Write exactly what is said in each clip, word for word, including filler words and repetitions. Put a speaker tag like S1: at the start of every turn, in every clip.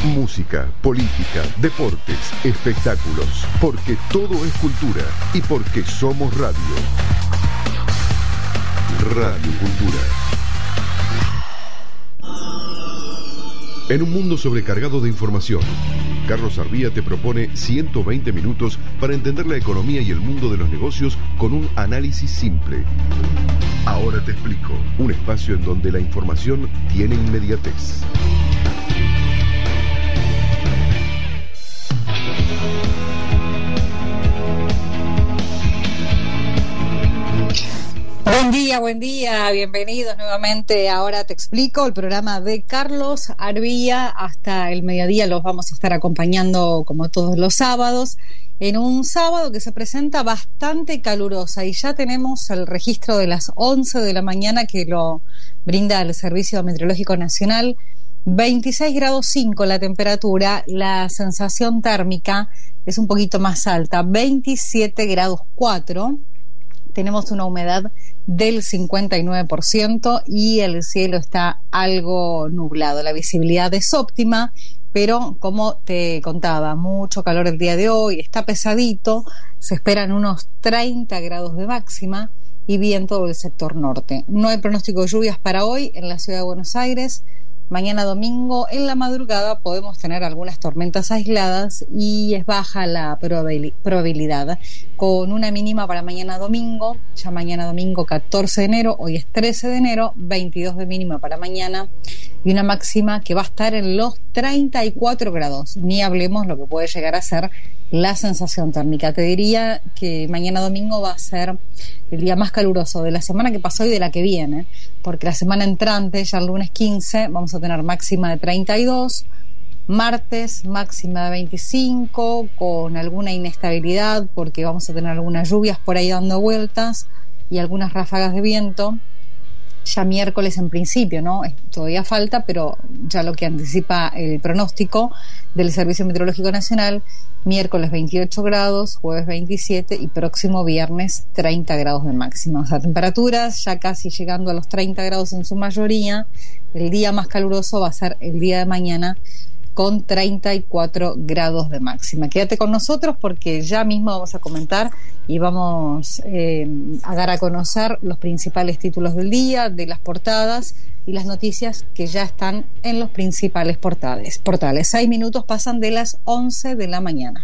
S1: Música, política, deportes, espectáculos, porque todo es cultura y porque somos radio. Radio Cultura. En un mundo sobrecargado de información, Carlos Arbía te propone ciento veinte minutos para entender la economía y el mundo de los negocios con un análisis simple. Ahora te explico, un espacio en donde la información tiene inmediatez.
S2: Buen día, buen día, bienvenidos nuevamente a Ahora Te Explico, el programa de Carlos Arbía. Hasta el mediodía los vamos a estar acompañando como todos los sábados, en un sábado que se presenta bastante calurosa y ya tenemos el registro de las once de la mañana que lo brinda el Servicio Meteorológico Nacional. veintiséis grados cinco la temperatura, la sensación térmica es un poquito más alta, veintisiete grados cuatro. Tenemos una humedad del cincuenta y nueve por ciento y el cielo está algo nublado. La visibilidad es óptima, pero como te contaba, mucho calor el día de hoy, está pesadito, se esperan unos treinta grados de máxima y viento del sector norte. No hay pronóstico de lluvias para hoy en la ciudad de Buenos Aires. Mañana domingo en la madrugada podemos tener algunas tormentas aisladas y es baja la probabilidad, con una mínima para mañana domingo, ya mañana domingo catorce de enero, hoy es trece de enero, veintidós de mínima para mañana y una máxima que va a estar en los treinta y cuatro grados, ni hablemos lo que puede llegar a ser la sensación térmica. Te diría que mañana domingo va a ser el día más caluroso de la semana que pasó y de la que viene, porque la semana entrante, ya el lunes quince, vamos a tener máxima de treinta y dos, martes máxima de veinticinco, con alguna inestabilidad porque vamos a tener algunas lluvias por ahí dando vueltas y algunas ráfagas de viento. Ya miércoles en principio, ¿no? Todavía falta, pero ya lo que anticipa el pronóstico del Servicio Meteorológico Nacional, miércoles veintiocho grados, jueves veintisiete y próximo viernes treinta grados de máxima. O sea, temperaturas ya casi llegando a los treinta grados en su mayoría. El día más caluroso va a ser el día de mañana con treinta y cuatro grados de máxima. Quédate con nosotros porque ya mismo vamos a comentar y vamos eh, a dar a conocer los principales títulos del día, de las portadas y las noticias que ya están en los principales portales. portales. Seis minutos pasan de las once de la mañana.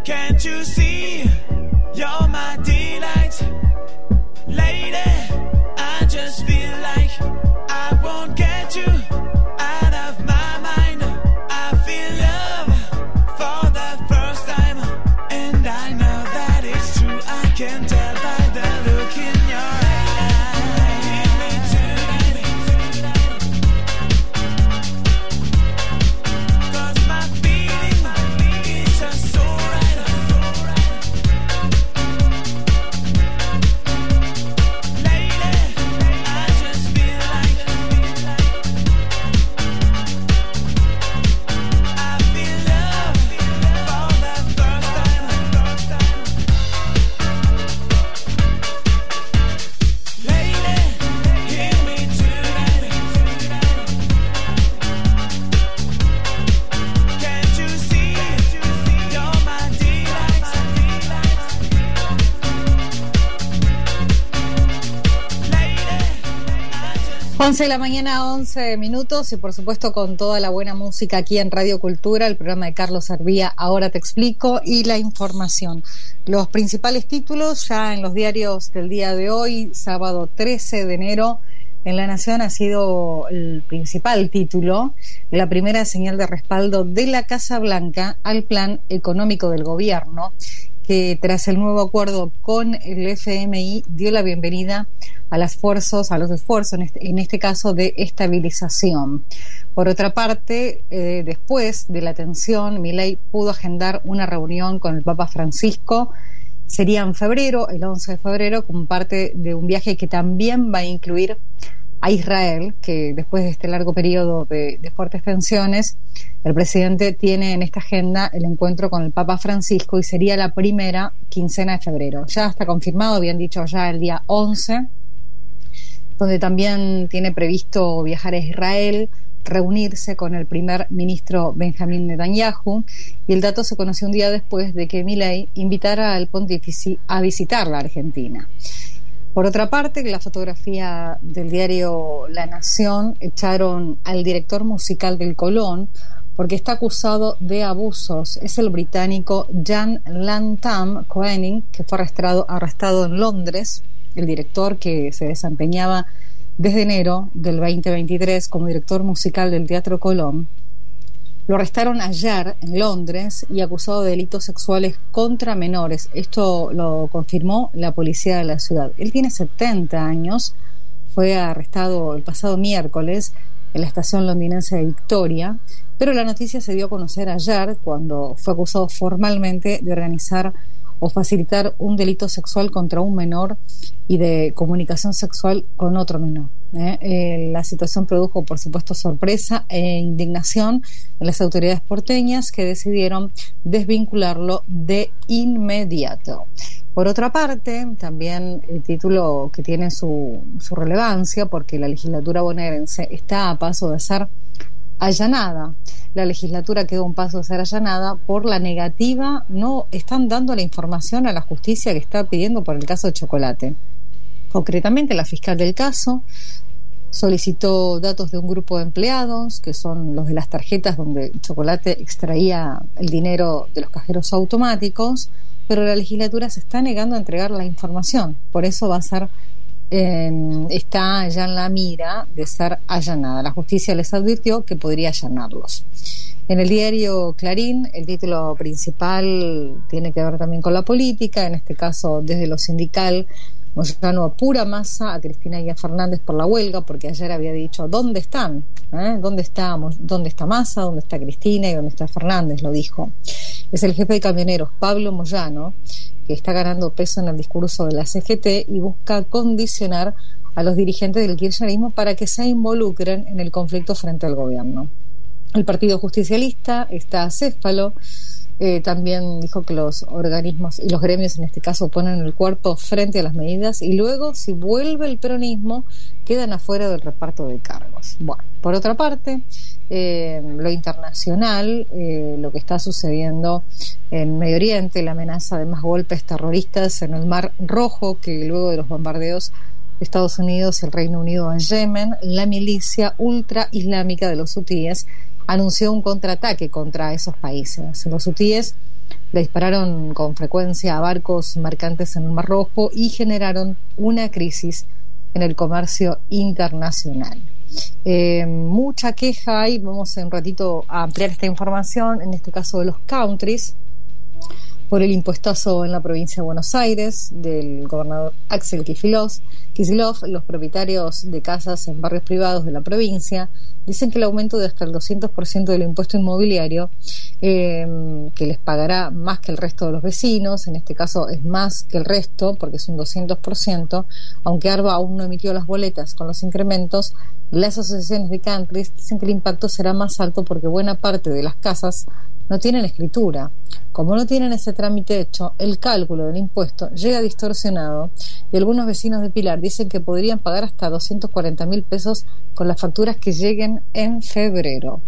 S3: Can't you see? You're my delight. Lady, I just feel like I won't get you out of my mind. I feel love for the first time, and I know that it's true. I can tell by the look in your eyes. Give me tonight, 'cause my feeling is just so right. Lady, I just feel like I feel love for the first time. Lady, hear me tonight. Can't you see? You're my delight. Lady, I just
S2: once de la mañana, once minutos, y por supuesto con toda la buena música aquí en Radio Cultura, el programa de Carlos Arbía, Ahora Te Explico, y la información. Los principales títulos ya en los diarios del día de hoy, sábado trece de enero, en La Nación ha sido el principal título, la primera señal de respaldo de la Casa Blanca al plan económico del gobierno, que tras el nuevo acuerdo con el F M I dio la bienvenida a los esfuerzos, a los esfuerzos en este, en este caso de estabilización. Por otra parte, eh, después de la tensión, Milei pudo agendar una reunión con el Papa Francisco. Sería en febrero, el once de febrero, como parte de un viaje que también va a incluir a Israel, que después de este largo periodo de, de fuertes tensiones, el presidente tiene en esta agenda el encuentro con el Papa Francisco y sería la primera quincena de febrero. Ya está confirmado, habían dicho ya el día once, donde también tiene previsto viajar a Israel, reunirse con el primer ministro Benjamín Netanyahu, y el dato se conoció un día después de que Milei invitara al pontífice a visitar la Argentina. Por otra parte, la fotografía del diario La Nación echaron al director musical del Colón porque está acusado de abusos. Es el británico Jan Lantam Koenig, que fue arrestado, arrestado en Londres, el director que se desempeñaba desde enero del veinte veintitrés como director musical del Teatro Colón. Lo arrestaron ayer en Londres y acusado de delitos sexuales contra menores. Esto lo confirmó la policía de la ciudad. Él tiene setenta años, fue arrestado el pasado miércoles en la estación londinense de Victoria, pero la noticia se dio a conocer ayer cuando fue acusado formalmente de organizar o facilitar un delito sexual contra un menor y de comunicación sexual con otro menor. ¿eh? Eh, la situación produjo, por supuesto, sorpresa e indignación en las autoridades porteñas, que decidieron desvincularlo de inmediato. Por otra parte, también el título que tiene su, su relevancia, porque la legislatura bonaerense está a paso de ser allanada. La legislatura quedó a un paso de ser allanada por la negativa, no están dando la información a la justicia que está pidiendo por el caso de Chocolate. Concretamente, la fiscal del caso solicitó datos de un grupo de empleados, que son los de las tarjetas donde Chocolate extraía el dinero de los cajeros automáticos, pero la legislatura se está negando a entregar la información. Por eso va a ser Eh, está ya en la mira de ser allanada. La justicia les advirtió que podría allanarlos. En el diario Clarín, el título principal tiene que ver también con la política, en este caso desde lo sindical. Moyano apura Massa a Cristina y a Fernández por la huelga, porque ayer había dicho ¿dónde están? ¿Eh? ¿Dónde estamos? ¿Dónde está Massa? ¿Dónde está Cristina? ¿Y dónde está Fernández? Lo dijo. Es el jefe de camioneros, Pablo Moyano, que está ganando peso en el discurso de la C G T y busca condicionar a los dirigentes del kirchnerismo para que se involucren en el conflicto frente al gobierno. El Partido Justicialista está acéfalo, eh, también dijo que los organismos y los gremios en este caso ponen el cuerpo frente a las medidas y luego, si vuelve el peronismo, quedan afuera del reparto de cargos. Bueno, por otra parte, eh, lo internacional, eh, lo que está sucediendo en Medio Oriente, la amenaza de más golpes terroristas en el Mar Rojo, que luego de los bombardeos de Estados Unidos y el Reino Unido en Yemen, la milicia ultra islámica de los hutíes anunció un contraataque contra esos países. Los hutíes le dispararon con frecuencia a barcos mercantes en el Mar Rojo y generaron una crisis en el comercio internacional. Eh, mucha queja hay, vamos en un ratito a ampliar esta información, en este caso de los countries, por el impuestazo en la provincia de Buenos Aires del gobernador Axel Kicillof. Kicillof, los propietarios de casas en barrios privados de la provincia dicen que el aumento de hasta el doscientos por ciento del impuesto inmobiliario, eh, que les pagará más que el resto de los vecinos, en este caso es más que el resto porque es un doscientos por ciento, aunque ARBA aún no emitió las boletas con los incrementos, las asociaciones de countries dicen que el impacto será más alto porque buena parte de las casas no tienen escritura. Como no tienen ese trámite hecho, el cálculo del impuesto llega distorsionado y algunos vecinos de Pilar dicen que podrían pagar hasta doscientos cuarenta mil pesos con las facturas que lleguen en febrero.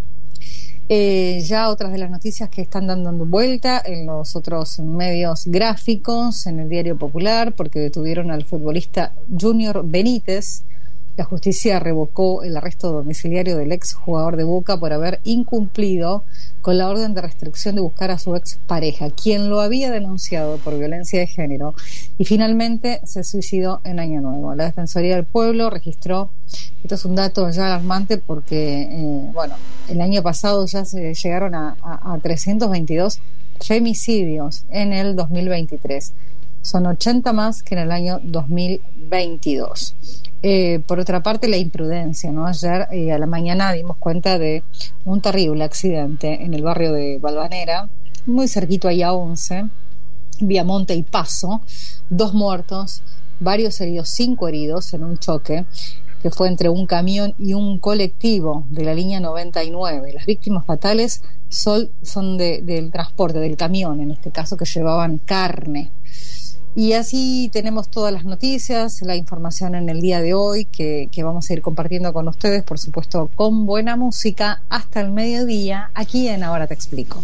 S2: Eh, ya otras de las noticias que están dando vuelta en los otros medios gráficos, en el Diario Popular, porque detuvieron al futbolista Junior Benítez. La justicia revocó el arresto domiciliario del ex jugador de Boca por haber incumplido con la orden de restricción de buscar a su ex pareja, quien lo había denunciado por violencia de género, y finalmente se suicidó en Año Nuevo. La Defensoría del Pueblo registró, esto es un dato ya alarmante porque, eh, bueno, el año pasado ya se llegaron a, a, a trescientos veintidós femicidios en el dos mil veintitrés. Son ochenta más que en el año dos mil veintidós. Eh, por otra parte, la imprudencia, ¿no? Ayer eh, a la mañana dimos cuenta de un terrible accidente en el barrio de Balvanera, muy cerquito ahí a once, Viamonte y Paso, dos muertos, varios heridos, cinco heridos en un choque que fue entre un camión y un colectivo de la línea noventa y nueve. Las víctimas fatales son, son de, del transporte, del camión en este caso, que llevaban carne. Y así tenemos todas las noticias, la información en el día de hoy que, que vamos a ir compartiendo con ustedes, por supuesto con buena música, hasta el mediodía, aquí en Ahora Te Explico.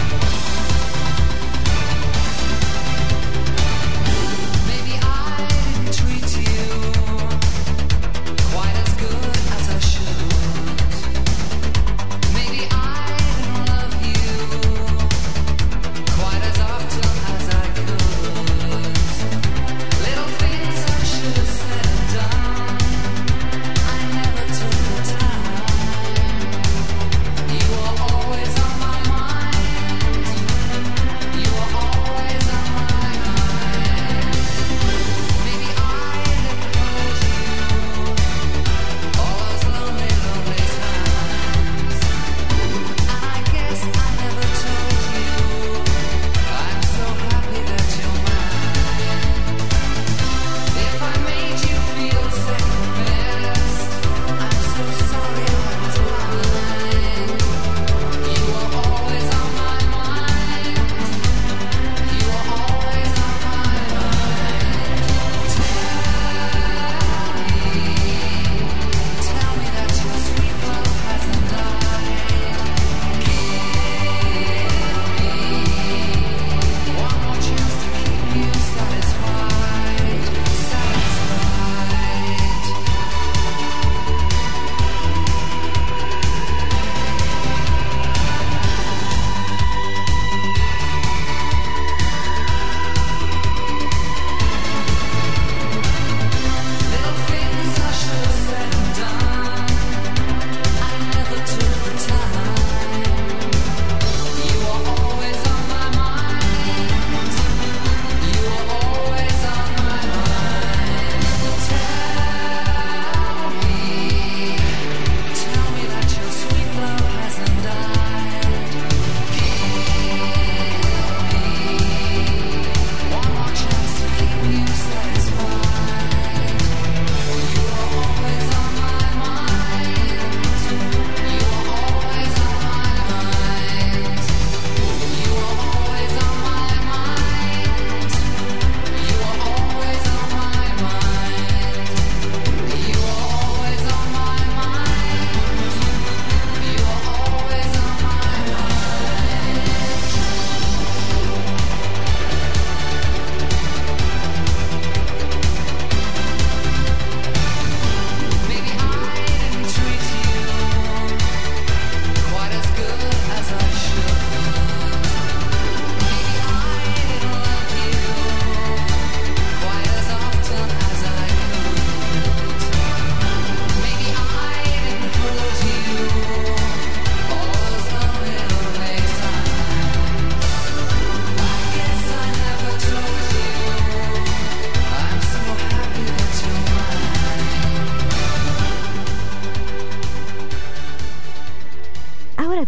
S4: Maybe I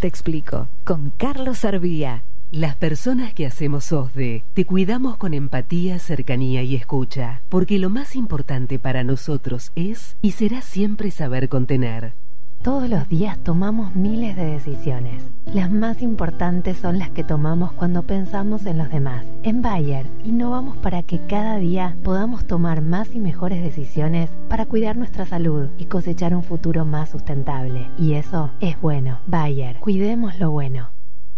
S4: te explico, con Carlos Arbía. Las personas que hacemos O S D E te cuidamos con empatía, cercanía y escucha, porque lo más importante para nosotros es y será siempre saber contener.
S5: Todos los días tomamos miles de decisiones. Las más importantes son las que tomamos cuando pensamos en los demás. En Bayer, innovamos para que cada día podamos tomar más y mejores decisiones para cuidar nuestra salud y cosechar un futuro más sustentable. Y eso es bueno. Bayer, cuidemos lo bueno.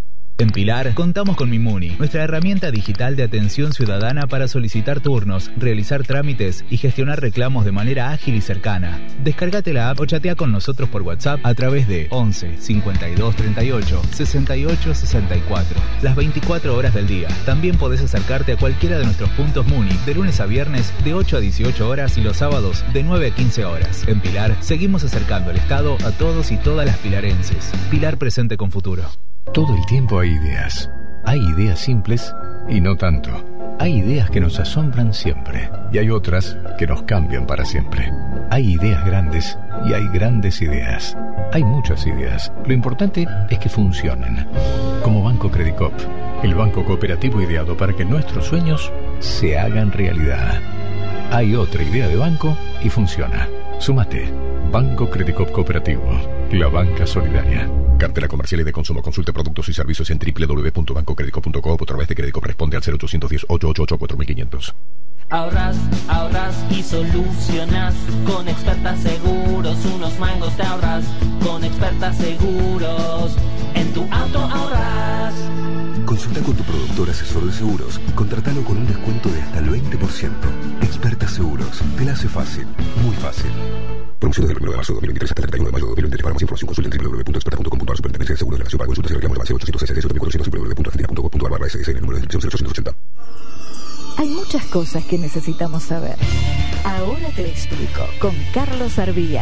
S6: En Pilar, contamos con Mimuni, nuestra herramienta digital de atención ciudadana para solicitar turnos, realizar trámites y gestionar reclamos de manera ágil y cercana. Descárgate la app o chatea con nosotros por WhatsApp a través de once cincuenta y dos treinta y ocho sesenta y ocho sesenta y cuatro, las veinticuatro horas del día. También podés acercarte a cualquiera de nuestros puntos Muni de lunes a viernes de ocho a dieciocho horas y los sábados de nueve a quince horas. En Pilar, seguimos acercando el Estado a todos y todas las pilarenses. Pilar presente con futuro.
S7: Todo el tiempo hay ideas. Hay ideas simples y no tanto. Hay ideas que nos asombran siempre y hay otras que nos cambian para siempre. Hay ideas grandes y hay grandes ideas. Hay muchas ideas. Lo importante es que funcionen. Como Banco Credicop, el banco cooperativo ideado para que nuestros sueños se hagan realidad. Hay otra idea de banco y funciona. Súmate. Banco Credicop Cooperativo, la banca solidaria.
S1: Cartera comercial y de consumo. Consulte productos y servicios en doble u doble u doble u punto banco credicop punto com o a través de Credicop. Responde al cero ochocientos diez, ochocientos ochenta y ocho, cuatro mil quinientos.
S8: Ahorras, ahorras y solucionas. Con Expertas Seguros, unos mangos te ahorras. Con Expertas Seguros, en tu auto ahorras.
S9: Consulta con tu productor asesor de seguros. Contratalo con un descuento de hasta el veinte por ciento. Expertas Seguros. Te la hace fácil. Muy fácil. Promoción desde el primero de marzo de dos mil veintitrés hasta el treinta y uno de mayo de dos mil veintitrés. Para más información consulta en doble u doble u doble u punto experta punto com punto a r. Superintendencia de Seguros de la Nación. Para consultas y reclamos de base ochocientos sesenta y siete mil cuatrocientos doble u doble u doble u punto argentina punto com punto a r barra ese ese. El número de inscripción cero ochocientos ochenta.
S4: Hay muchas cosas que necesitamos saber. Ahora te explico, con Carlos Arbía.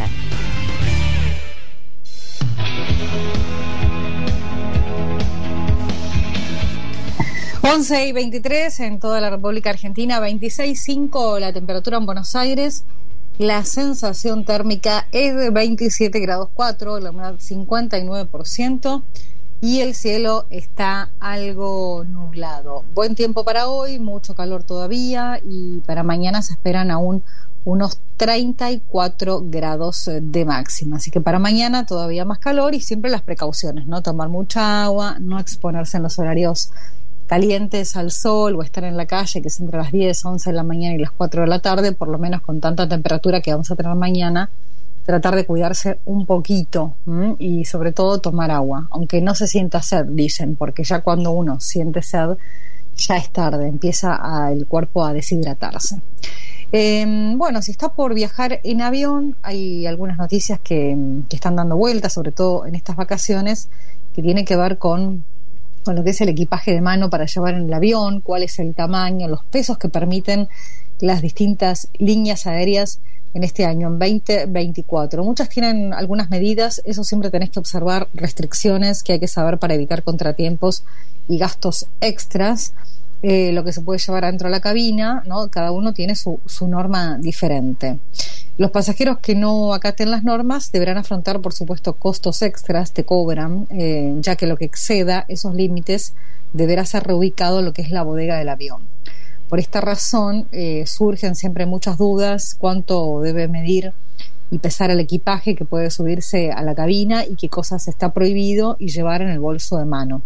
S2: once y veintitrés en toda la República Argentina, veintiséis punto cinco la temperatura en Buenos Aires, la sensación térmica es de veintisiete grados cuatro, la humedad cincuenta y nueve por ciento y el cielo está algo nublado. Buen tiempo para hoy, mucho calor todavía y para mañana se esperan aún unos treinta y cuatro grados de máxima. Así que para mañana todavía más calor y siempre las precauciones, ¿no? Tomar mucha agua, no exponerse en los horarios calientes al sol o estar en la calle, que es entre las diez, once de la mañana y las cuatro de la tarde, por lo menos con tanta temperatura que vamos a tener mañana, tratar de cuidarse un poquito, ¿m? Y sobre todo tomar agua, aunque no se sienta sed, dicen, porque ya cuando uno siente sed, ya es tarde, empieza a, el cuerpo a deshidratarse. Eh, bueno, si está por viajar en avión, hay algunas noticias que, que están dando vueltas, sobre todo en estas vacaciones, que tienen que ver con con lo que es el equipaje de mano para llevar en el avión, cuál es el tamaño, los pesos que permiten las distintas líneas aéreas en este año, en veinte veinticuatro. Muchas tienen algunas medidas, eso siempre tenés que observar, restricciones que hay que saber para evitar contratiempos y gastos extras. Eh, lo que se puede llevar adentro de la cabina, ¿no? Cada uno tiene su, su norma diferente. Los pasajeros que no acaten las normas deberán afrontar, por supuesto, costos extras, te cobran, eh, ya que lo que exceda esos límites deberá ser reubicado en lo que es la bodega del avión. Por esta razón, eh, surgen siempre muchas dudas cuánto debe medir y pesar el equipaje que puede subirse a la cabina y qué cosas está prohibido y llevar en el bolso de mano.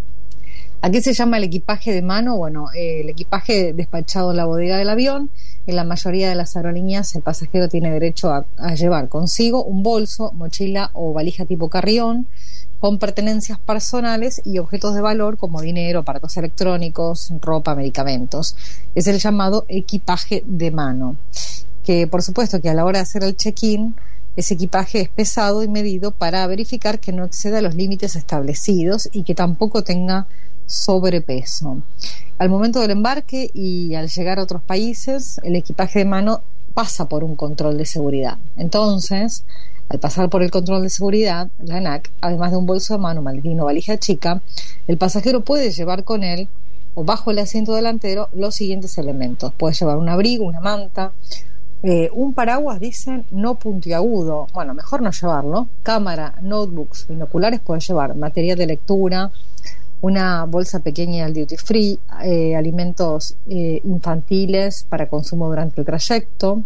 S2: ¿A qué se llama el equipaje de mano? Bueno, eh, el equipaje despachado en la bodega del avión. En la mayoría de las aerolíneas el pasajero tiene derecho a, a llevar consigo un bolso, mochila o valija tipo carrión con pertenencias personales y objetos de valor como dinero, aparatos electrónicos, ropa, medicamentos. Es el llamado equipaje de mano, que por supuesto que a la hora de hacer el check-in ese equipaje es pesado y medido para verificar que no exceda los límites establecidos y que tampoco tenga sobrepeso. Al momento del embarque y al llegar a otros países, el equipaje de mano pasa por un control de seguridad. Entonces, al pasar por el control de seguridad, la ANAC, además de un bolso de mano, maletín o valija chica, el pasajero puede llevar con él o bajo el asiento delantero los siguientes elementos. Puede llevar un abrigo, una manta, Eh, un paraguas, dicen, no puntiagudo. Bueno, mejor no llevarlo. Cámara, notebooks, binoculares puedes llevar. Material de lectura, una bolsa pequeña del duty free, eh, alimentos eh, infantiles para consumo durante el trayecto.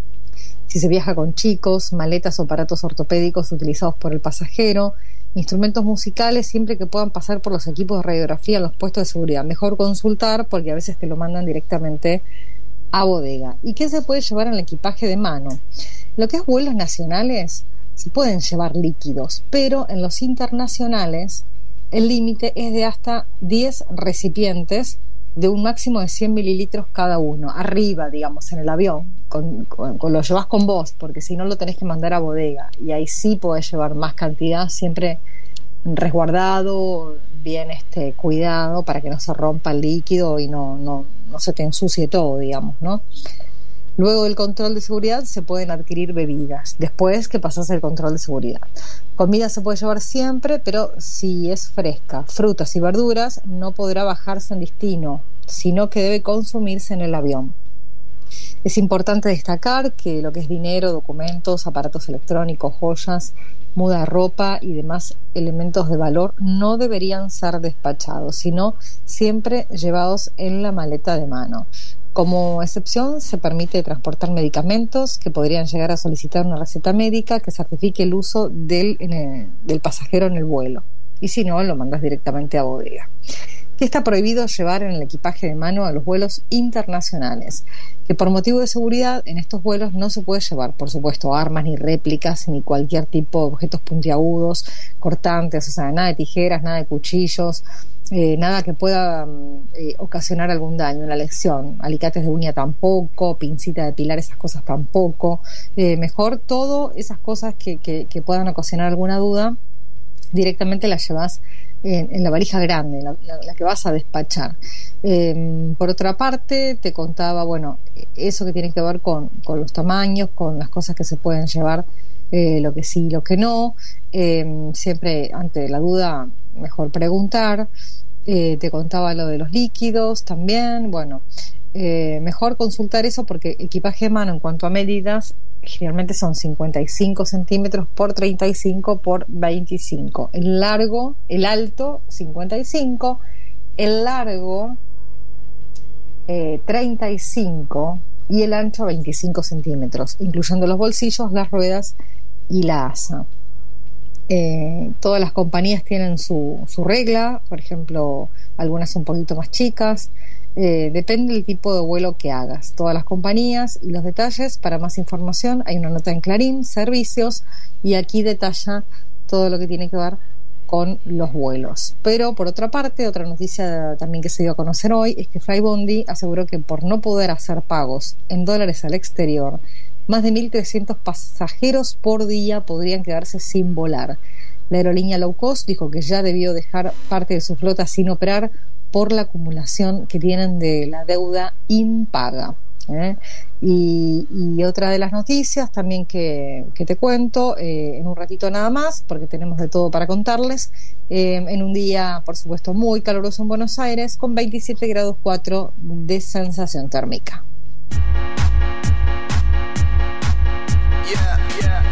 S2: Si se viaja con chicos, maletas o aparatos ortopédicos utilizados por el pasajero, instrumentos musicales siempre que puedan pasar por los equipos de radiografía en los puestos de seguridad. Mejor consultar porque a veces te lo mandan directamente a bodega. ¿Y qué se puede llevar en el equipaje de mano? Lo que es vuelos nacionales, se pueden llevar líquidos, pero en los internacionales el límite es de hasta diez recipientes de un máximo de cien mililitros cada uno, arriba, digamos, en el avión, con, con, con lo llevas con vos, porque si no lo tenés que mandar a bodega, y ahí sí podés llevar más cantidad, siempre resguardado, bien este, cuidado, para que no se rompa el líquido y no, no, no se te ensucie todo, digamos, ¿no? Luego del control de seguridad se pueden adquirir bebidas, después que pasas el control de seguridad. Comida se puede llevar siempre, pero si es fresca, frutas y verduras, no podrá bajarse en destino, sino que debe consumirse en el avión. Es importante destacar que lo que es dinero, documentos, aparatos electrónicos, joyas, muda de ropa y demás elementos de valor no deberían ser despachados, sino siempre llevados en la maleta de mano. Como excepción, se permite transportar medicamentos que podrían llegar a solicitar una receta médica que certifique el uso del, en el, del pasajero en el vuelo. Y si no, lo mandas directamente a bodega. ¿Qué está prohibido llevar en el equipaje de mano a los vuelos internacionales? Que por motivo de seguridad en estos vuelos no se puede llevar, por supuesto, armas ni réplicas ni cualquier tipo de objetos puntiagudos, cortantes, o sea, nada de tijeras, nada de cuchillos, eh, nada que pueda eh, ocasionar algún daño, una lesión, alicates de uña tampoco, pincita de pilar, esas cosas tampoco. Eh, mejor todo esas cosas que, que, que puedan ocasionar alguna duda, directamente las llevas en, en la valija grande, la, la, la que vas a despachar. Eh, por otra parte, te contaba, bueno, eso que tiene que ver con, con los tamaños, con las cosas que se pueden llevar, eh, lo que sí, lo que no. Eh, siempre, ante la duda, mejor preguntar. Eh, te contaba lo de los líquidos también. Bueno, eh, mejor consultar eso porque equipaje de mano en cuanto a medidas generalmente son cincuenta y cinco centímetros por treinta y cinco por veinticinco. El largo, el alto cincuenta y cinco, el largo eh, treinta y cinco y el ancho veinticinco centímetros, incluyendo los bolsillos, las ruedas y la asa. Eh, todas las compañías tienen su, su regla, por ejemplo, algunas un poquito más chicas. Eh, depende del tipo de vuelo que hagas. Todas las compañías y los detalles, para más información hay una nota en Clarín, servicios, y aquí detalla todo lo que tiene que ver con los vuelos. Pero por otra parte, otra noticia también que se dio a conocer hoy es que Flybondi aseguró que por no poder hacer pagos en dólares al exterior, más de mil trescientos pasajeros por día podrían quedarse sin volar. La aerolínea low cost dijo que ya debió dejar parte de su flota sin operar por la acumulación que tienen de la deuda impaga. ¿eh? Y, y otra de las noticias también que, que te cuento eh, en un ratito nada más, porque tenemos de todo para contarles, eh, en un día, por supuesto, muy caluroso en Buenos Aires, con veintisiete grados cuatro de sensación térmica.
S3: Yeah, yeah.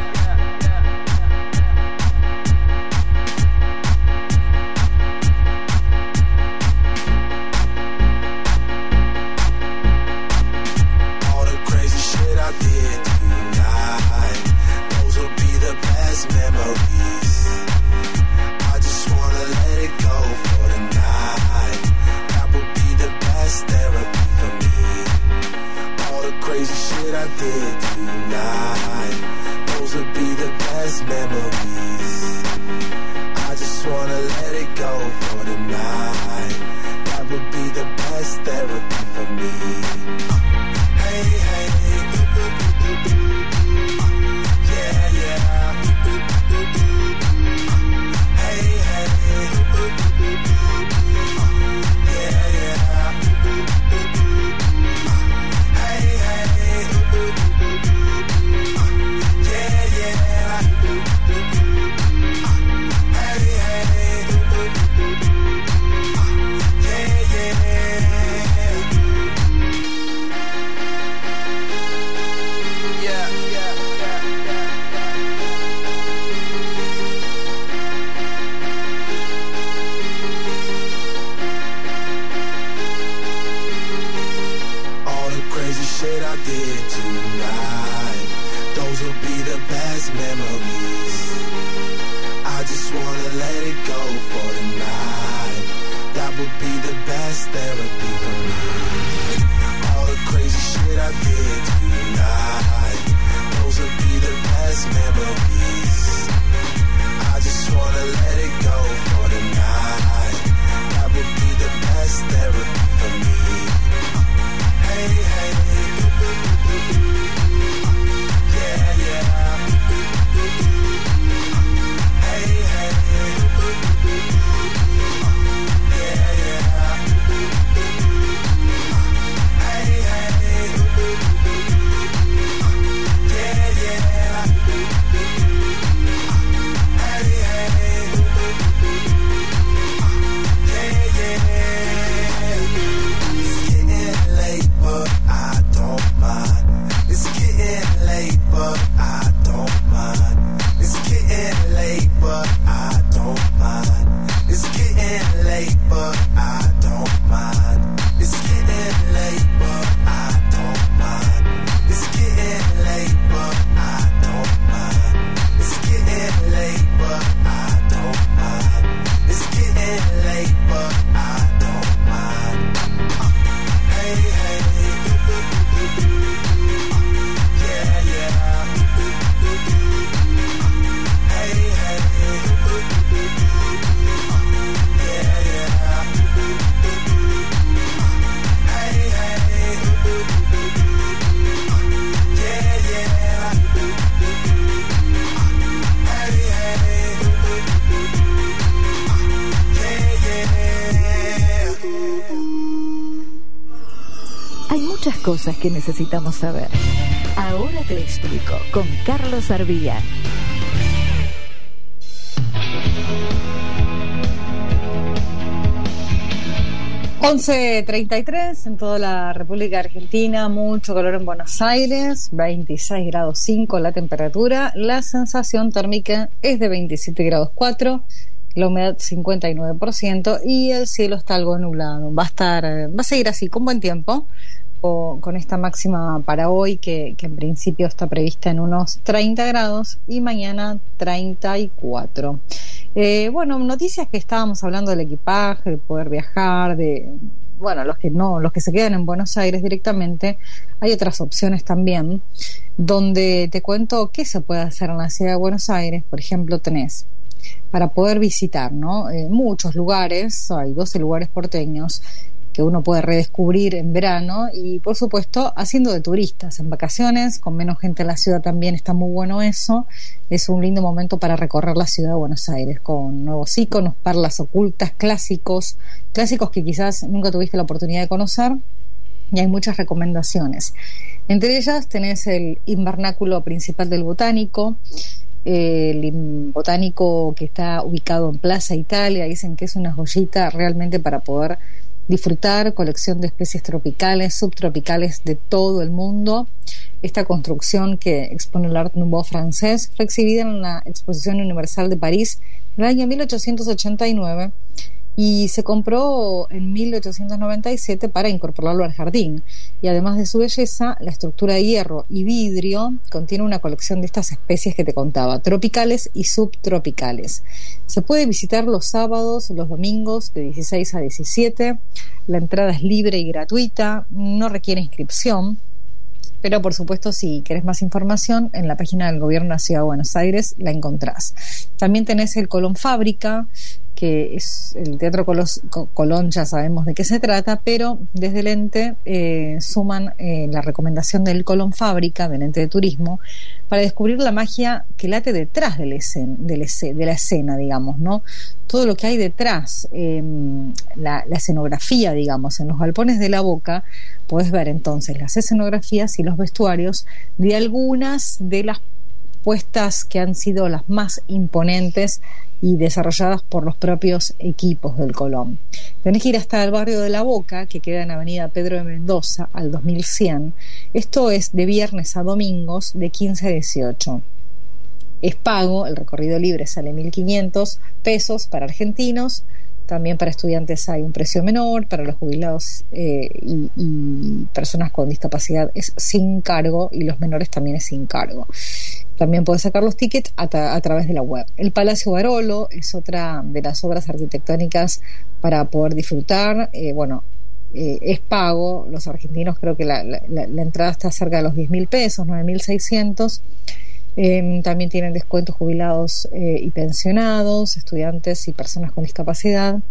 S3: I did tonight. Those would be the best memories. I just wanna let it go for tonight. That would be the best therapy for me. Hey, hey, yeah, yeah. Hey, hey, yeah, yeah. Hey, hey. Yeah, yeah. Hey, hey. shit I did tonight, those will be the best memories. I just wanna let it go for tonight. That would be the best therapy for me. All the crazy shit I did tonight, those will be the best memories. I just wanna let it go for tonight. That would be the best therapy for me. Hey, hey, yeah, yeah. Hey, hey, yeah, yeah. Hey, hey, yeah, yeah. Hey, hey, yeah, yeah. It's getting late, but I don't mind. It's getting late, but I don't mind. It's getting late, but I don't mind. It's getting late, but I don't mind. It's getting late, but I don't mind. It's getting late, but I don't mind. It's getting late, but I don't mind. It's getting late, but I don't mind. Hey, hey, yeah, yeah. Hey, hey, yeah, yeah. Hey, hey, yeah, yeah. Hey, hey, yeah, yeah.
S10: Hay muchas cosas que necesitamos saber. Ahora te explico con Carlos Arbía.
S2: once treinta y tres en toda la República Argentina, mucho calor en Buenos Aires, veintiséis grados cinco la temperatura, la sensación térmica es de veintisiete grados cuatro, la humedad cincuenta y nueve por ciento y el cielo está algo nublado. Va a estar, va a seguir así con buen tiempo, o, con esta máxima para hoy que, que en principio está prevista en unos treinta grados y mañana treinta y cuatro. Eh, bueno, noticias que estábamos hablando del equipaje, de poder viajar, de bueno, los que no, los que se quedan en Buenos Aires directamente. Hay otras opciones también, donde te cuento qué se puede hacer en la ciudad de Buenos Aires. Por ejemplo, tenés para poder visitar, ¿no? Eh, muchos lugares, hay doce lugares porteños que uno puede redescubrir en verano y por supuesto haciendo de turistas en vacaciones, con menos gente en la ciudad también está muy bueno eso. Es un lindo momento para recorrer la ciudad de Buenos Aires con nuevos íconos, perlas ocultas, clásicos, clásicos que quizás nunca tuviste la oportunidad de conocer, y hay muchas recomendaciones. Entre ellas tenés el invernáculo principal del Botánico, el Botánico que está ubicado en Plaza Italia. Dicen que es una joyita realmente para poder disfrutar, colección de especies tropicales, subtropicales de todo el mundo. Esta construcción que expone el Art Nouveau francés fue exhibida en la Exposición Universal de París en el año mil ochocientos ochenta y nueve y se compró en mil ochocientos noventa y siete para incorporarlo al jardín. Y además de su belleza, la estructura de hierro y vidrio contiene una colección de estas especies que te contaba, tropicales y subtropicales. Se puede visitar los sábados, los domingos de dieciséis a diecisiete. La entrada es libre y gratuita, no requiere inscripción. Pero por supuesto, si querés más información, en la página del Gobierno de la Ciudad de Buenos Aires la encontrás. También tenés el Colón Fábrica, que es el Teatro Colos, Colón, ya sabemos de qué se trata, pero desde el ente eh, suman eh, la recomendación del Colón Fábrica, del ente de turismo, para descubrir la magia que late detrás de la escena, de la escena, de la escena digamos, ¿no? Todo lo que hay detrás, eh, la, la escenografía, digamos, en los galpones de la Boca, podés ver entonces las escenografías y los vestuarios de algunas de las puestas que han sido las más imponentes y desarrolladas por los propios equipos del Colón. Tenés que ir hasta el barrio de La Boca, que queda en Avenida Pedro de Mendoza al dos mil cien. Esto es de viernes a domingos de quince a dieciocho. Es pago, el recorrido libre sale mil quinientos pesos para argentinos, También para estudiantes hay un precio menor, para los jubilados eh, y, y personas con discapacidad es sin cargo, y los menores también es sin cargo. También puedes sacar los tickets a, tra- a través de la web. El Palacio Barolo es otra de las obras arquitectónicas para poder disfrutar. Eh, bueno, eh, es pago. Los argentinos, creo que la, la, la entrada está cerca de los diez mil pesos, nueve mil seiscientos. Eh, también tienen descuentos jubilados eh, y pensionados, estudiantes y personas con discapacidad.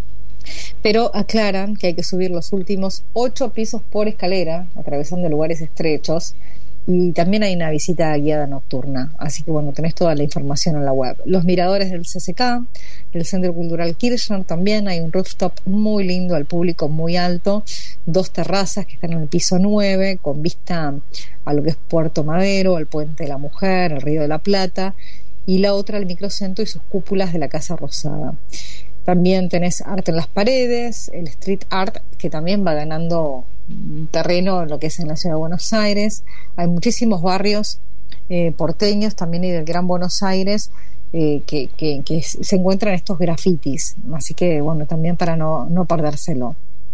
S2: Pero aclaran que hay que subir los últimos ocho pisos por escalera, atravesando lugares estrechos. Y también hay una visita guiada nocturna. Así que bueno, tenés toda la información en la web. Los miradores del C C K, del Centro Cultural Kirchner, también hay un rooftop muy lindo al público, muy alto. Dos terrazas que están en el piso nueve, con vista a lo que es Puerto Madero, al Puente de la Mujer, el Río de la Plata. Y la otra, el microcentro y sus cúpulas de la Casa Rosada. También tenés arte en las paredes, el street art, que también va ganando terreno en lo que es en la ciudad de Buenos Aires. Hay muchísimos barrios eh, porteños también y del Gran Buenos Aires eh, que, que, que se encuentran estos grafitis, así que bueno, también para no, no perdérselo.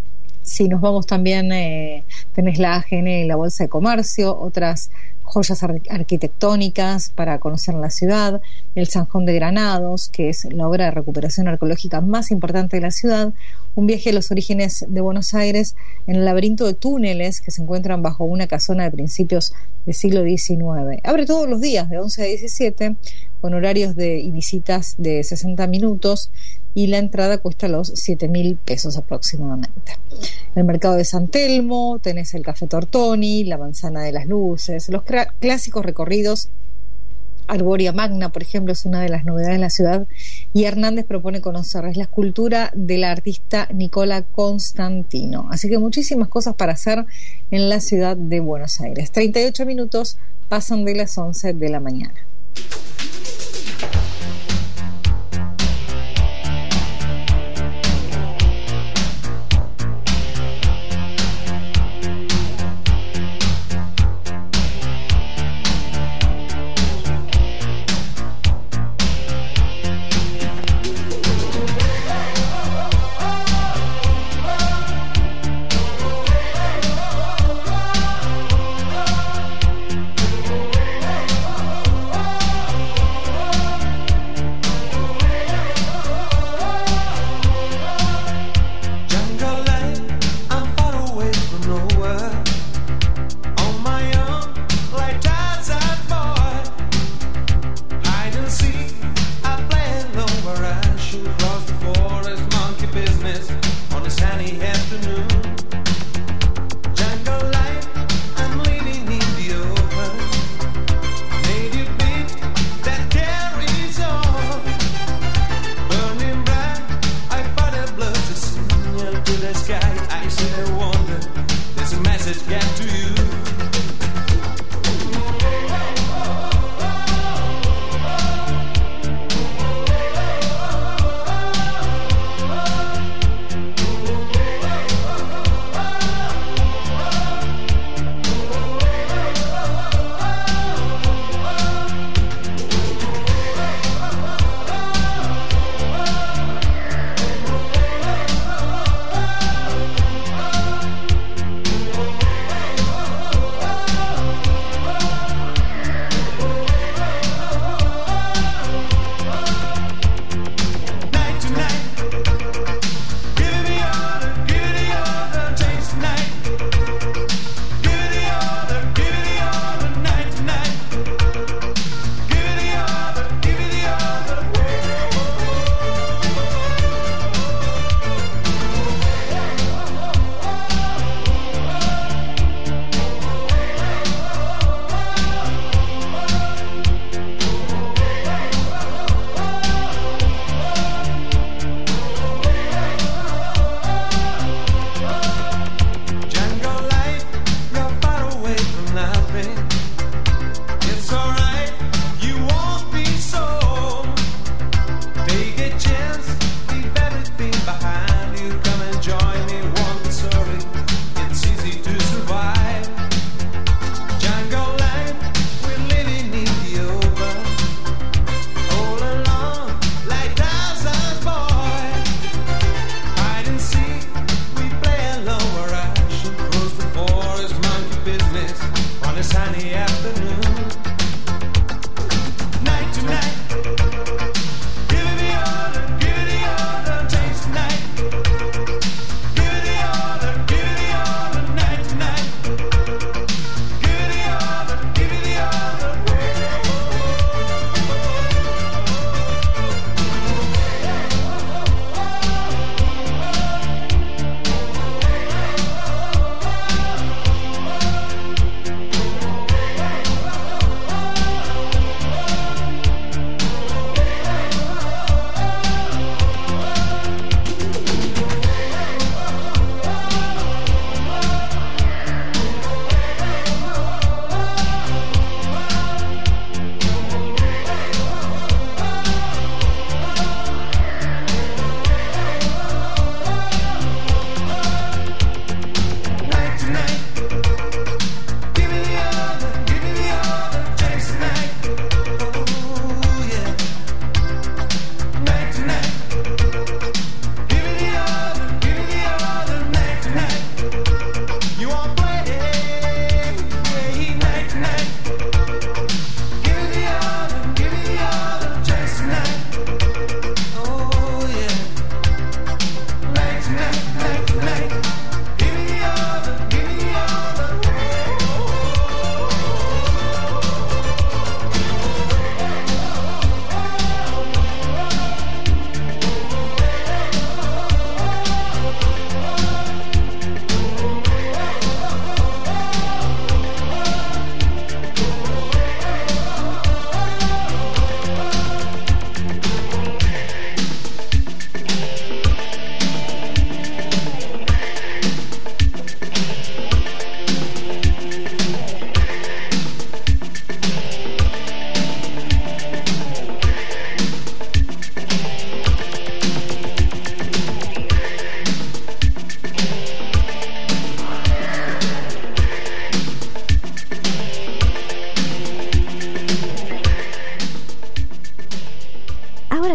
S2: Si nos vamos también, eh, tenés la A G N y la Bolsa de Comercio, otras joyas ar- arquitectónicas para conocer la ciudad, el Zanjón de Granados, que es la obra de recuperación arqueológica más importante de la ciudad, un viaje a los orígenes de Buenos Aires en el laberinto de túneles que se encuentran bajo una casona de principios del siglo diecinueve. Abre todos los días de once a diecisiete, con horarios de, y visitas de sesenta minutos, y la entrada cuesta los siete mil pesos aproximadamente. En el mercado de San Telmo tenés el Café Tortoni, la Manzana de las Luces, los cr- clásicos recorridos. Arboria Magna, por ejemplo, es una de las novedades de la ciudad, y Hernández propone conocer es la escultura de la artista Nicola Constantino. Así que muchísimas cosas para hacer en la ciudad de Buenos Aires. treinta y ocho minutos pasan de las once de la mañana.
S3: Oh,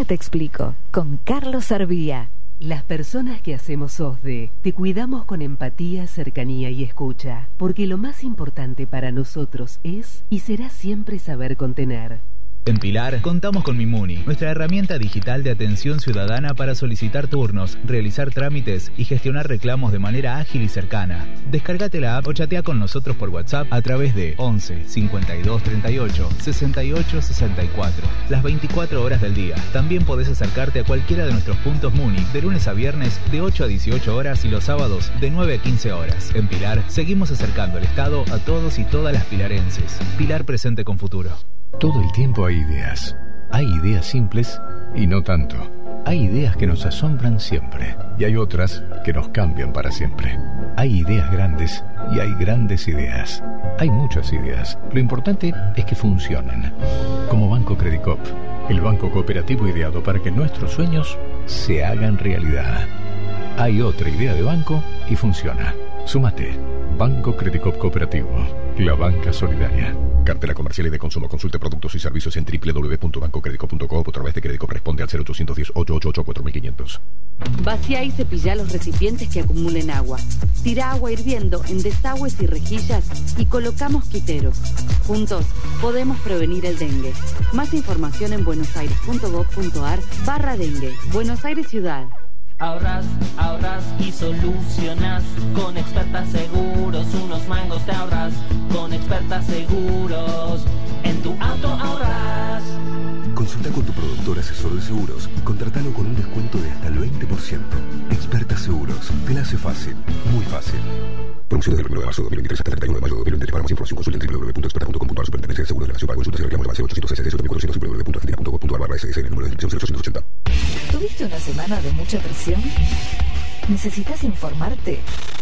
S10: te explico, con Carlos Arbía.
S4: Las personas que hacemos O S D E te cuidamos con empatía, cercanía y escucha, porque lo más importante para nosotros es y será siempre saber contener.
S6: En Pilar contamos con Mimuni, nuestra herramienta digital de atención ciudadana para solicitar turnos, realizar trámites y gestionar reclamos de manera ágil y cercana. Descárgate la app o chatea con nosotros por WhatsApp a través de once cincuenta y dos treinta y ocho sesenta y ocho sesenta y cuatro, las veinticuatro horas del día. También podés acercarte a cualquiera de nuestros puntos Muni de lunes a viernes de ocho a dieciocho horas y los sábados de nueve a quince horas. En Pilar seguimos acercando el Estado a todos y todas las pilarenses. Pilar presente con futuro.
S7: Todo el tiempo hay ideas. Hay ideas simples y no tanto. Hay ideas que nos asombran siempre y hay otras que nos cambian para siempre. Hay ideas grandes y hay grandes ideas. Hay muchas ideas. Lo importante es que funcionen. Como Banco Credicop, el banco cooperativo ideado para que nuestros sueños se hagan realidad. Hay otra idea de banco y funciona. Súmate. Banco Credicop Cooperativo. La banca solidaria.
S9: Cartela comercial y de consumo. Consulte productos y servicios en doble u doble u doble u punto banco credicop punto com o a través de Credicop. Responde al cero ochocientos diez, ochocientos ochenta y ocho, cuatro mil quinientos.
S11: Vacía y cepilla los recipientes que acumulen agua. Tira agua hirviendo en desagües y rejillas y coloca mosquiteros. Juntos podemos prevenir el dengue. Más información en buenosaires.gov.ar barra dengue. Buenos Aires Ciudad.
S8: Ahorras, ahorras y solucionas. Con Expertas Seguros, unos mangos te ahorras. Con Expertas Seguros, en tu auto ahorras.
S9: Consulta con tu productor asesor de seguros y contratalo con un descuento de hasta el veinte por ciento. Expertas Seguros, te la hace fácil, muy fácil. Promoción desde el primero de marzo de dos mil veintitrés hasta el treinta y uno de mayo de dos mil veintitrés. Para más información consulta en doble u doble u doble u punto experta punto com punto a r. Superintendencia de Seguros de la Nación. Para consultas y reclamos de base ochocientos sesenta y seis cuatrocientos doble u doble u doble u punto argentina punto gov punto ar barra S S. El número de inscripción cero ochocientos ochenta.
S10: ¿Tuviste una semana de mucha presión? ¿Necesitas informarte?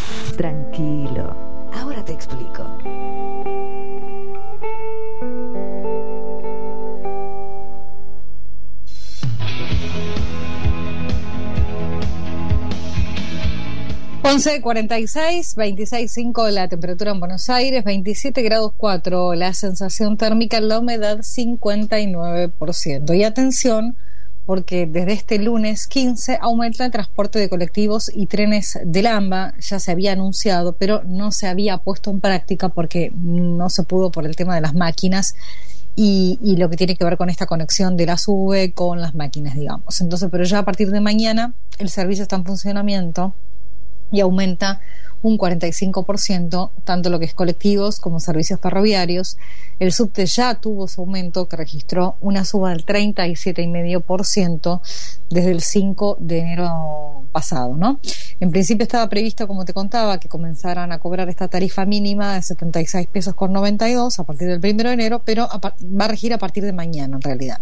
S10: Tranquilo, ahora te explico.
S2: once cuarenta y seis, veintiséis punto cinco la temperatura en Buenos Aires, veintisiete grados cuatro la sensación térmica, la humedad cincuenta y nueve por ciento. Y atención, porque desde este lunes quince aumenta el transporte de colectivos y trenes del AMBA. Ya se había anunciado, pero no se había puesto en práctica porque no se pudo por el tema de las máquinas y, y lo que tiene que ver con esta conexión de la SUBE con las máquinas, digamos. Entonces, pero ya a partir de mañana el servicio está en funcionamiento y aumenta un cuarenta y cinco por ciento, tanto lo que es colectivos como servicios ferroviarios. El subte ya tuvo su aumento, que registró una suba del treinta y siete coma cinco por ciento desde el cinco de enero pasado, ¿no? En principio estaba previsto, como te contaba, que comenzaran a cobrar esta tarifa mínima de setenta y seis pesos con noventa y dos a partir del primero de enero, pero a, va a regir a partir de mañana en realidad.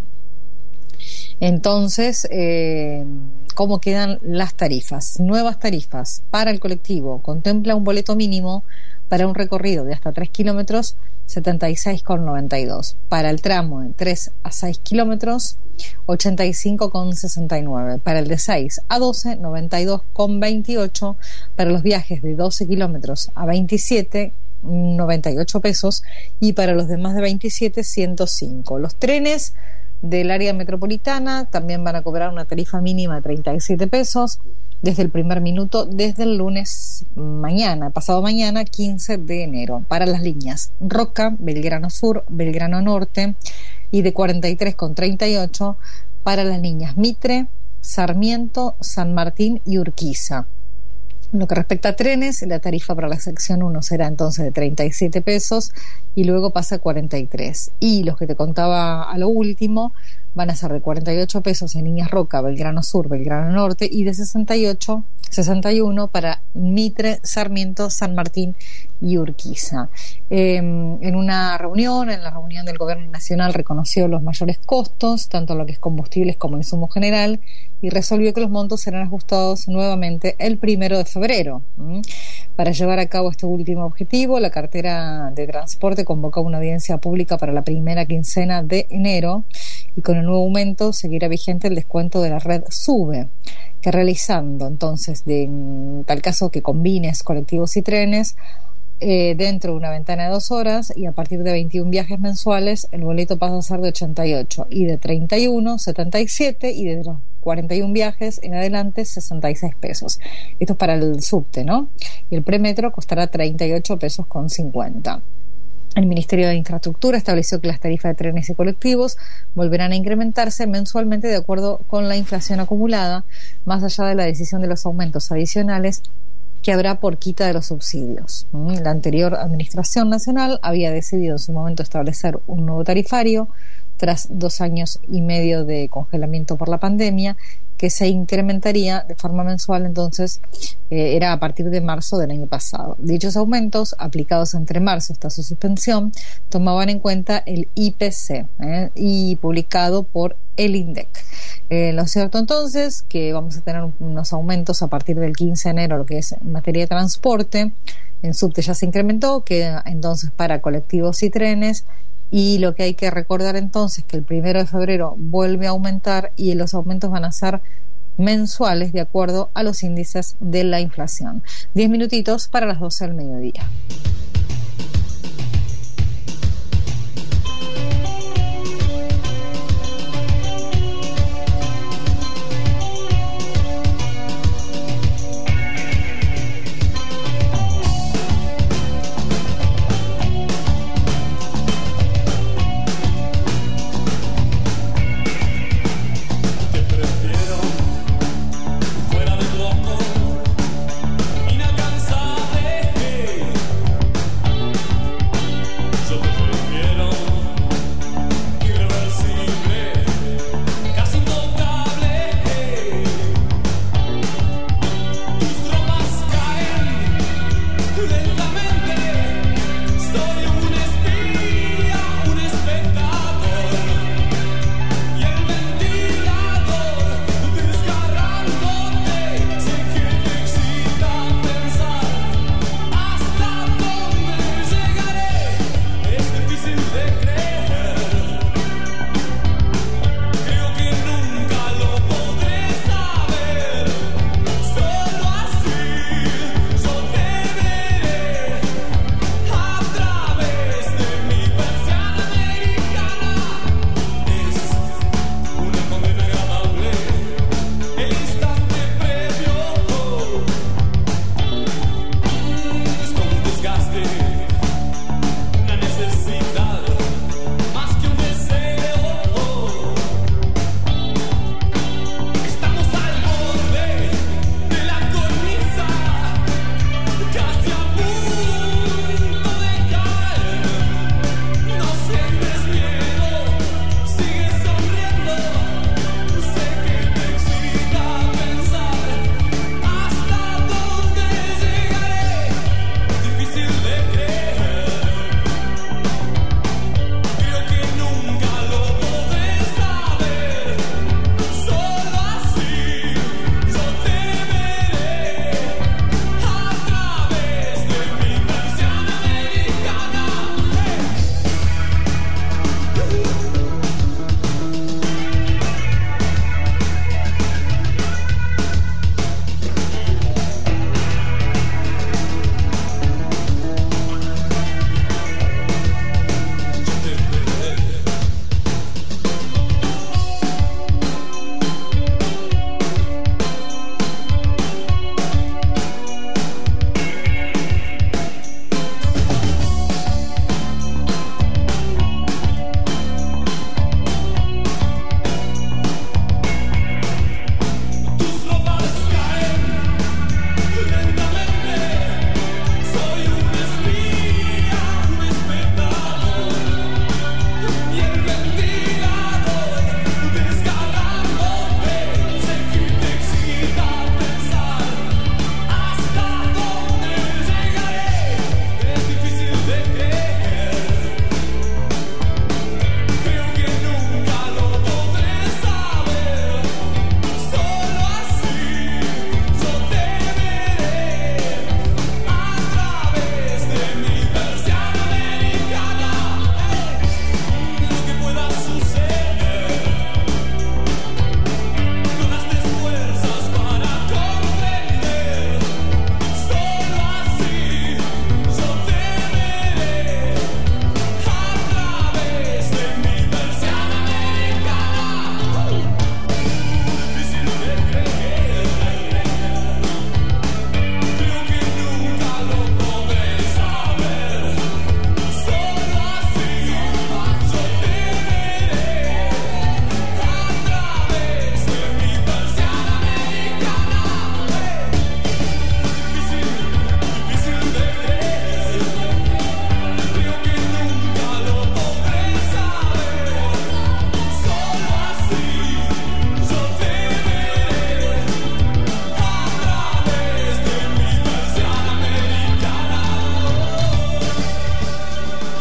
S2: Entonces, eh, ¿cómo quedan las tarifas? Nuevas tarifas para el colectivo. Contempla un boleto mínimo para un recorrido de hasta tres kilómetros, setenta y seis con noventa y dos. Para el tramo de tres a seis kilómetros, ochenta y cinco con sesenta y nueve. Para el de seis a doce, noventa y dos con veintiocho. Para los viajes de doce kilómetros a veintisiete, noventa y ocho pesos. Y para los de más de veintisiete, ciento cinco. Los trenes del área metropolitana también van a cobrar una tarifa mínima de treinta y siete pesos desde el primer minuto, desde el lunes mañana, pasado mañana, quince de enero, para las líneas Roca, Belgrano Sur, Belgrano Norte, y de cuarenta y tres con treinta y ocho para las líneas Mitre, Sarmiento, San Martín y Urquiza. En lo que respecta a trenes, la tarifa para la sección uno será entonces de treinta y siete pesos y luego pasa a cuarenta y tres. Y los que te contaba a lo último van a ser de cuarenta y ocho pesos en líneas Roca, Belgrano Sur, Belgrano Norte, y de sesenta y ocho, sesenta y uno para Mitre, Sarmiento, San Martín y Urquiza. Eh, en una reunión, en la reunión del Gobierno Nacional, reconoció los mayores costos, tanto lo que es combustibles como insumo general, y resolvió que los montos serán ajustados nuevamente el primero de febrero. ¿Mm? Para llevar a cabo este último objetivo, la cartera de transporte convocó una audiencia pública para la primera quincena de enero, y con el nuevo aumento seguirá vigente el descuento de la red SUBE, que realizando entonces, de, en tal caso que combines colectivos y trenes, eh, dentro de una ventana de dos horas, y a partir de veintiún viajes mensuales el boleto pasa a ser de ochenta y ocho, y de treinta y uno, setenta y siete, y de los cuarenta y un viajes en adelante sesenta y seis pesos. Esto es para el subte, ¿no? Y el premetro costará treinta y ocho pesos con cincuenta. El Ministerio de Infraestructura estableció que las tarifas de trenes y colectivos volverán a incrementarse mensualmente de acuerdo con la inflación acumulada, más allá de la decisión de los aumentos adicionales que habrá por quita de los subsidios. La anterior Administración Nacional había decidido en su momento establecer un nuevo tarifario tras dos años y medio de congelamiento por la pandemia, que se incrementaría de forma mensual. Entonces eh, era a partir de marzo del año pasado. Dichos aumentos, aplicados entre marzo hasta su suspensión, tomaban en cuenta el I P C eh, y publicado por el INDEC. Eh, lo cierto entonces que vamos a tener unos aumentos a partir del quince de enero, lo que es en materia de transporte. En subte ya se incrementó, queda entonces para colectivos y trenes. Y lo que hay que recordar entonces que el primero de febrero vuelve a aumentar, y los aumentos van a ser mensuales de acuerdo a los índices de la inflación. Diez minutitos para las doce del mediodía.
S3: Fuera de tu amor inalcanzable,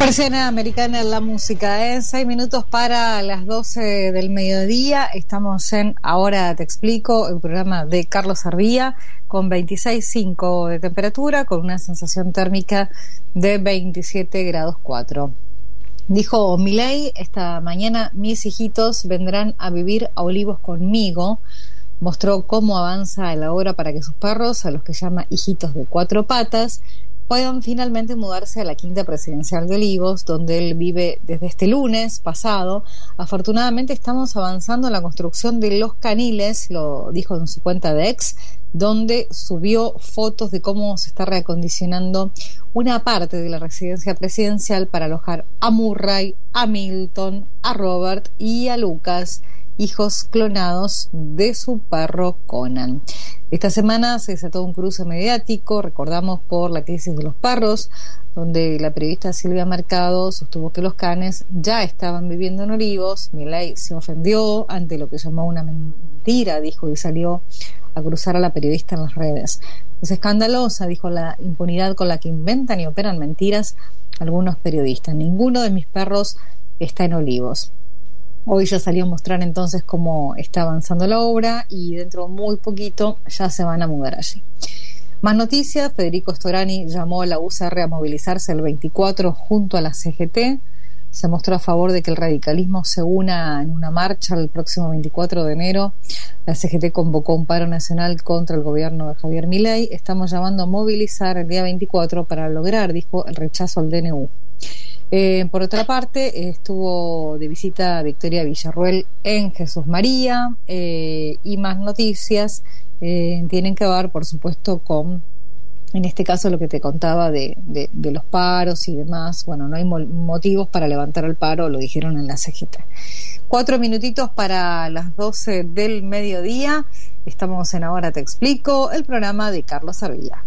S2: Persiana americana en la música, en ¿eh? seis minutos para las doce del mediodía. Estamos en Ahora Te Explico, el programa de Carlos Arbía, con veintiséis punto cinco de temperatura, con una sensación térmica de veintisiete grados cuatro. Dijo Milei esta mañana: mis hijitos vendrán a vivir a Olivos conmigo. Mostró cómo avanza la obra para que sus perros, a los que llama hijitos de cuatro patas, puedan finalmente mudarse a la quinta presidencial de Olivos, donde él vive desde este lunes pasado. Afortunadamente estamos avanzando en la construcción de Los Caniles, lo dijo en su cuenta de X, donde subió fotos de cómo se está reacondicionando una parte de la residencia presidencial para alojar a Murray, a Milton, a Robert y a Lucas, hijos clonados de su perro Conan. Esta semana se desató un cruce mediático, recordamos, por la crisis de los perros, donde la periodista Silvia Mercado sostuvo que los canes ya estaban viviendo en Olivos. Milei se ofendió ante lo que llamó una mentira, dijo, y salió a cruzar a la periodista en las redes. Es escandalosa, dijo, la impunidad con la que inventan y operan mentiras algunos periodistas. Ninguno de mis perros está en Olivos. Hoy ya salió a mostrar entonces cómo está avanzando la obra y dentro de muy poquito ya se van a mudar allí. Más noticias: Federico Storani llamó a la U C R a movilizarse el veinticuatro junto a la C G T. Se mostró a favor de que el radicalismo se una en una marcha el próximo veinticuatro de enero. La C G T convocó un paro nacional contra el gobierno de Javier Milei. Estamos llamando a movilizar el día veinticuatro para lograr, dijo, el rechazo al D N U. Eh, por otra parte, estuvo de visita Victoria Villarruel en Jesús María, eh, y más noticias eh, tienen que ver, por supuesto, con, en este caso, lo que te contaba de, de, de los paros y demás. Bueno, no hay mo- motivos para levantar el paro, lo dijeron en la C G T. Cuatro minutitos para las doce del mediodía. Estamos en Ahora Te Explico, el programa de Carlos Arbía.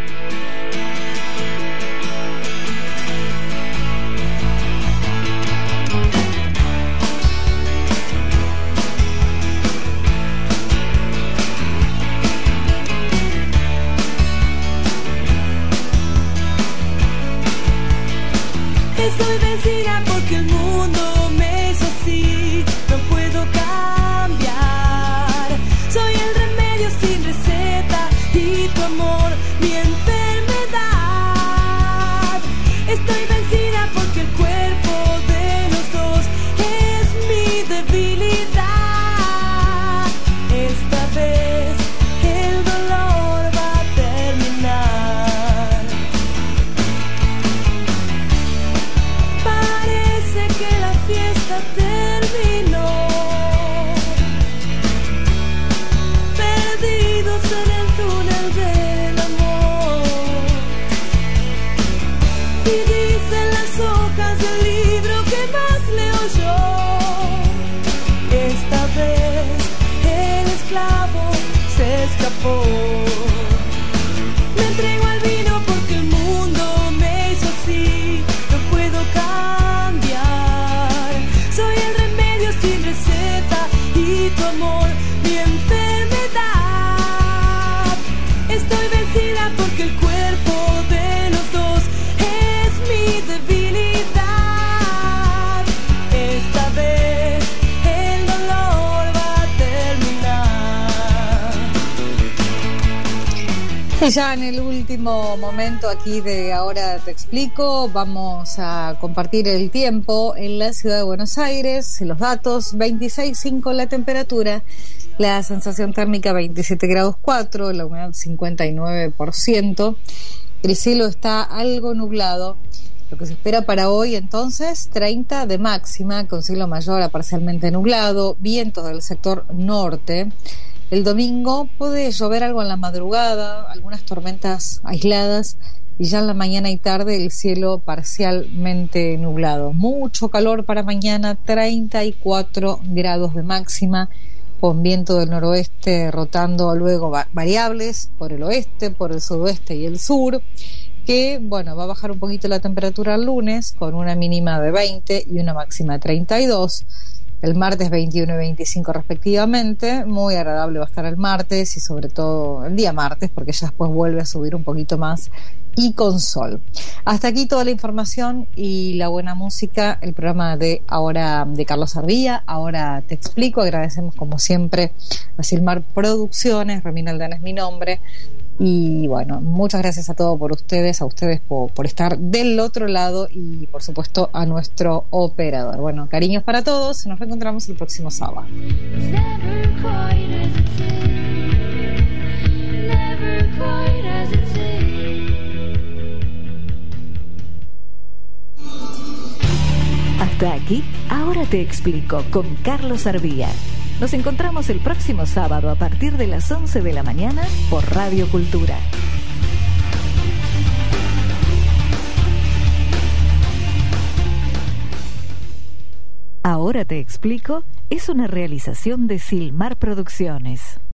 S3: Estoy vencida porque el mundo me hizo así, no puedo cambiar. Soy el remedio sin receta y tu amor mi enfermedad. Estoy vencida porque el cuerpo de los dos es mi debilidad. Esta vez el dolor va a terminar. Parece que la fiesta terminó, perdidos en el túnel del amor. Y dicen las hojas del libro que más leo yo. Esta vez el esclavo se escapó. Me entrego al vino porque el mundo me hizo así, no puedo cambiar. Soy el remedio sin receta y tu amor mi enfermedad. Estoy vencida porque el cuerpo de los dos es mi debilidad. Esta vez el dolor va a terminar.
S2: Y ya en el último momento aquí de Ahora Te Explico, vamos a compartir el tiempo en la ciudad de Buenos Aires. Los datos: veintiséis punto cinco la temperatura, la sensación térmica veintisiete grados cuatro, la humedad cincuenta y nueve por ciento. El cielo está algo nublado. Lo que se espera para hoy, entonces, treinta de máxima, con cielo mayor a parcialmente nublado, vientos del sector norte. El domingo puede llover algo en la madrugada, algunas tormentas aisladas, y ya en la mañana y tarde el cielo parcialmente nublado. Mucho calor para mañana, treinta y cuatro grados de máxima, con viento del noroeste rotando luego variables por el oeste, por el sudoeste y el sur, que, bueno, va a bajar un poquito la temperatura el lunes, con una mínima de veinte y una máxima de treinta y dos. El martes veintiuno y veinticinco respectivamente. Muy agradable va a estar el martes y sobre todo el día martes, porque ya después vuelve a subir un poquito más y con sol. Hasta aquí toda la información y la buena música, el programa de ahora de Carlos Arbía, Ahora Te Explico. Agradecemos como siempre a Silmar Producciones, Romina Aldana es mi nombre. Y bueno, muchas gracias a todos por ustedes, a ustedes por, por estar del otro lado y por supuesto a nuestro operador. Bueno, cariños para todos, nos reencontramos el próximo sábado.
S10: Hasta aquí, Ahora Te Explico con Carlos Arbía. Nos encontramos el próximo sábado a partir de las once de la mañana por Radio Cultura. Ahora Te Explico es una realización de Silmar Producciones.